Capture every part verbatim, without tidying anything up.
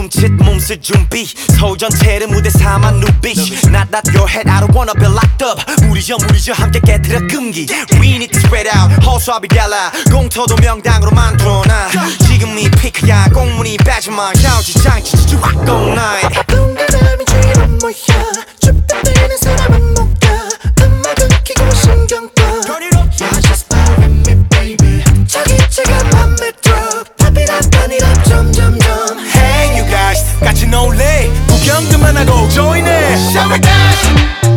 훔칫 몸쓸 준비 서울 전체를 무대 삼아 누비시 Not not your head I don't wanna be locked up 무리죠 무리죠 함께 깨트려 금기 We need to spread out 허수아비 달라 공터도 명당으로 만들어놔 지금 이 피크야 공문이 빠지마 샤우지 장치 지지 확 go night 동그라미 주위로 모여 춥다 뜨는 사람은 못 가 음악은 키고 신경 꺼 Yeah just vibe with me baby 저기 제가 맘에 들어 Pop it up burn it up 점점점 Hey you guys 같이 놀래 구경 그만하고 join it Shall we dance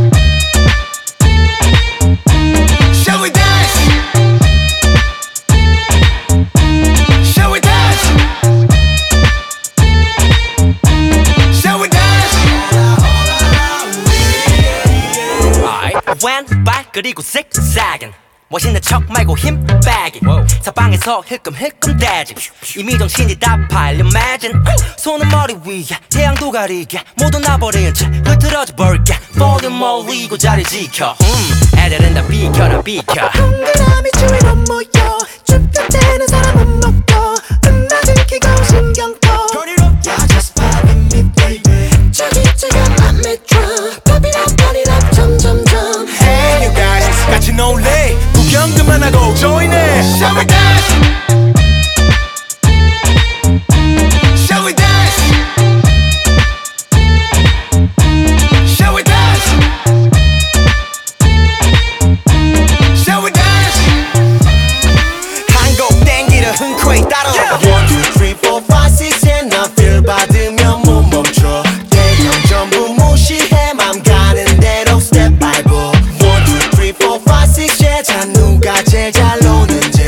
Shall we dance Shall we dance Shall we dance Alright 왼발 그리고 zigzagging 멋있는 척 말고 힘 빼기 사방에서 힐끔힐끔대지 이미 정신이 다 팔려 imagine 손은 머리 위에 태양도 가리게 모두 나버린 채 흐트러져 버릴게 볼륨 올리고 자리 지켜 음, 애들은 다 비켜라 비켜 동그라미 주위로 모여 춥다 뜨는 사람은 못 가 음악은 키고 신경 꺼 Yeah just vibe with me baby 저기 제가 맘에 들어 Pop it up burn it up 점점점 Hey you guys 같이 놀래 구경 그만하고 join it Shall we dance Shall we dance Shall we dance Shall we dance 한곡 땡기는 흔쾌히 따라 One, two, three, four, five, six and 나 feel 받으면 못 멈춰 대형 전부 무시해 맘 가는 대로 step by step One, two, three, four, five, six yeah 자 누가 제일 잘 노는지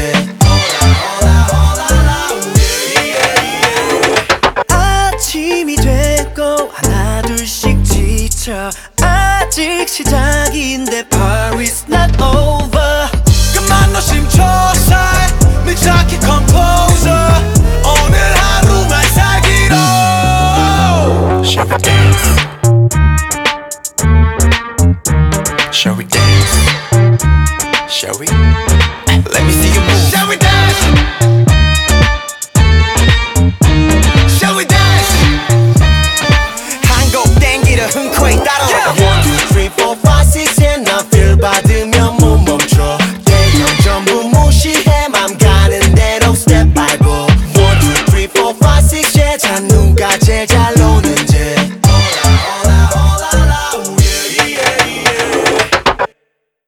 아침이 되고 하나 둘씩 지쳐 아직 시작인데 party's not over 그만 너 심초사 밀착해 composer 오늘 하루만 살기로 Shall we dance? Shall we dance? Shall we?